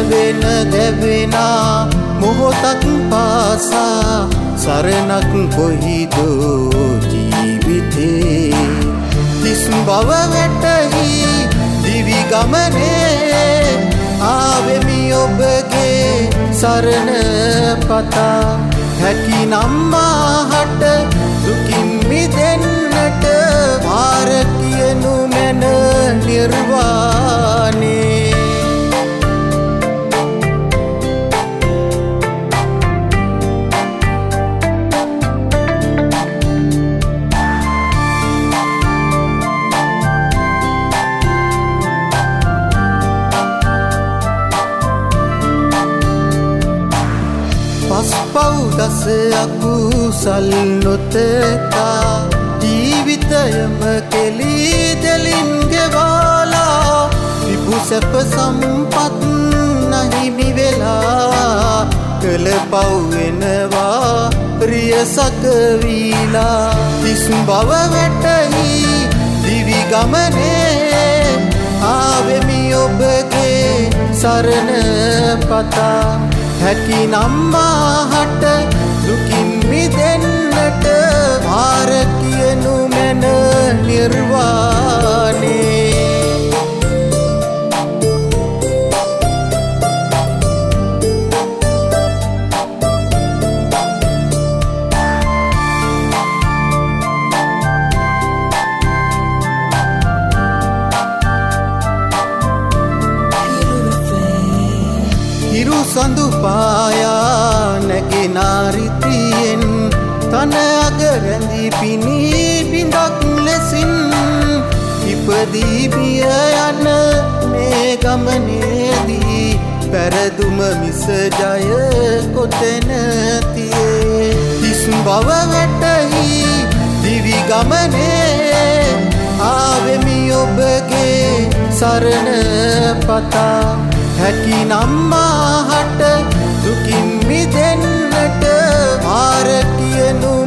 දැවෙන දැවෙනා මොහොතක් පාසා සරණක් කොහිදෝ ජීවිතේ තිස් බව වැටහි දිවි ගමනේ ආවෙමි ඔබගේ සරණ පතා හැකි නම් මාහට දුකින් මිදෙන්නට මාර කියනු මැන නිර්වාණේ පව්දස අකුසල් නොතකා ජීවිතයම කෙලී දෙලින් ගෙවාලා විපු සැප සම්පත් නහිමි වෙලා කළ පව්වෙනවා රියසක වීලා තිස් බව වැටහි දිවි ගමනේ ආවෙමි ඔබගේ සරණ පතා හැකි නම් මාහට දුකින් මිදෙන්නට මාර කියනු මැන නිර්වාණේ සඳු පායා නැගෙනාරිතියෙන් තන අගරැඳි පිණී බිඳක් ලෙසින් ඉපදී බිය යන මේ ගමනේදී පැරදුම මිස ජය කොතැන තියේ තිස් බව වැටහි දිවි ගමනේ ආවෙමි ඔබගේ සරණ පතා හැකි නම් මාහට දුකින් මිදෙන්නට මාර කියනු